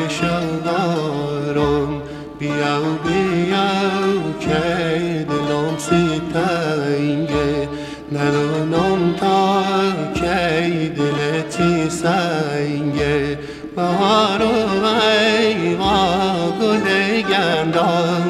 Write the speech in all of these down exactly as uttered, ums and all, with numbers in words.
شغارم بیاو بیاو که دلم سی تنگه ندونم تا کی دلتی سنگه بهار و ایوا گل گندم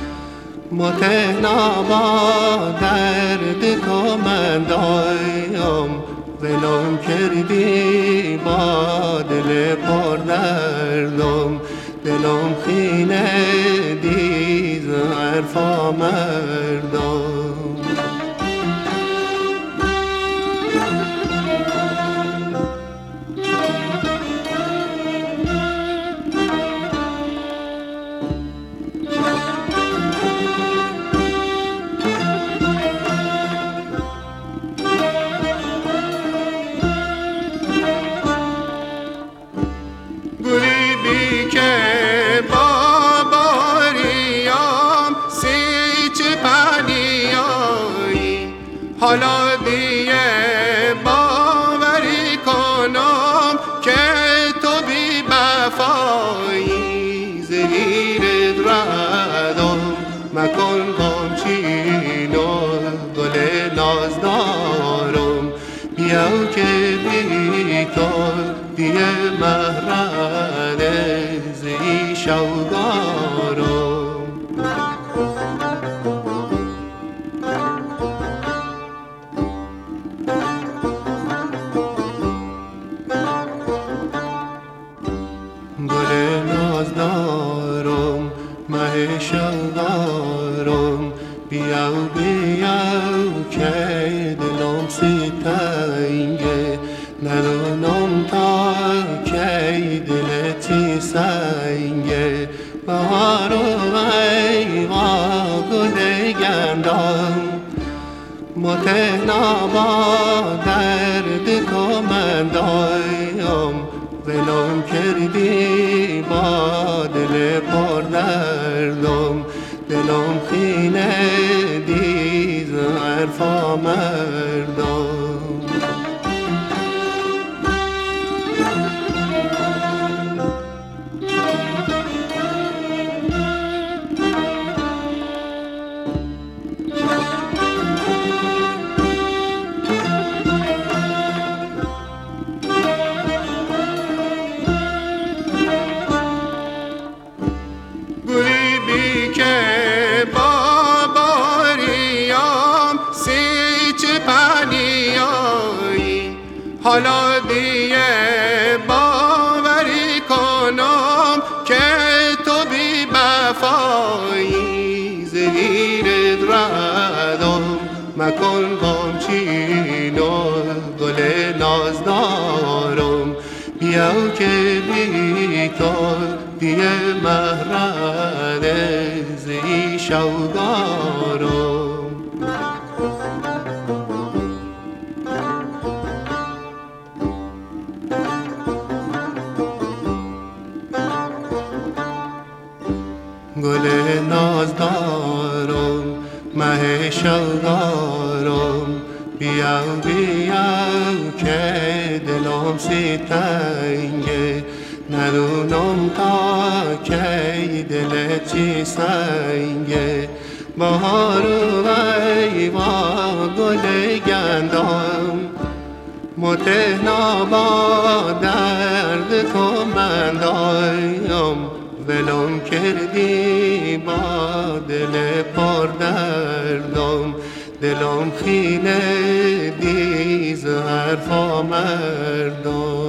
متهنا با درد تو من دایم ولم کردی با دل پر دردم دلم خینه دیز حرفا مردم حالا دیگه باوری کنم که تو بی وفایی زهیرت ردم مکن غمچین و گل ناز دارم بیاو که بی تو دیگه مهرد زی شوگارم گل ناز دارم مه شغارم بیاو بیاو که دلم سی تنگه ندونم تا کی دلتی سنگه بهار و ایوا گل گندم متهنا با درد تو من دایم ولم کردی با دل پر دردم دلم خینه دیز حرفا مردم حالا دیگه باوری کنم که تو بی وفایی زهیرت ردم مکن غمچین و گل ناز دارم بیاو که بی تو دیگه مهرد زی شوگارم گل ناز دارم مه شغارم بیاو بیاو که دلم سی تنگه ندونم تا کی دلتی سنگه بهار و ایوا گل گندم متهنا با درد تو من دایم ولم کردی با دل پر دردم دلم خینه دیز حرفا مردم